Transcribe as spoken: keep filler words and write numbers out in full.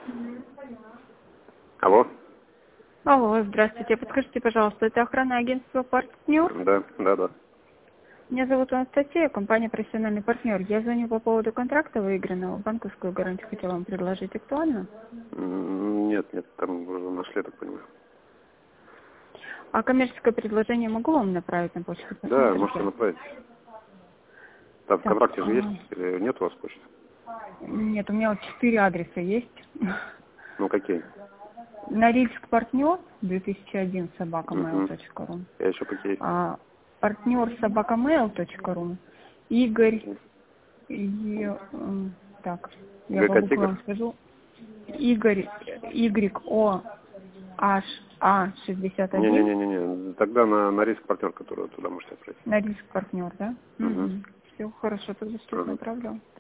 Алло? Алло, здравствуйте. Подскажите, пожалуйста, это охранное агентство «Партнер»? Да, да, да. Меня зовут Анастасия, компания «Профессиональный партнер». Я звоню по поводу контракта выигранного. Банковскую гарантию хотела вам предложить. Актуально? М, Нет, нет, там уже нашли, я так понимаю. А коммерческое предложение могу вам направить на почту? Да, Посмотрите. можете направить. Там в Так, контракте же есть а, или нет у вас почты? нет, у меня вот четыре адреса есть. Ну, какие? Норильск партнер две тысячи один собака мейл Угу. точка ру. А еще какие есть? А, партнер собака мейл точка ру. Игорь. Мгм. И, м, так, я по ГК «Тигр»? буквам скажу. Игорь, Y, O, H, A, шестьдесят один. Не-не-не-не, тогда на, на риск партнер, который туда можете отправить. На риск партнер, да? Угу. Угу. Все, хорошо, тогда сейчас Ага. направлю.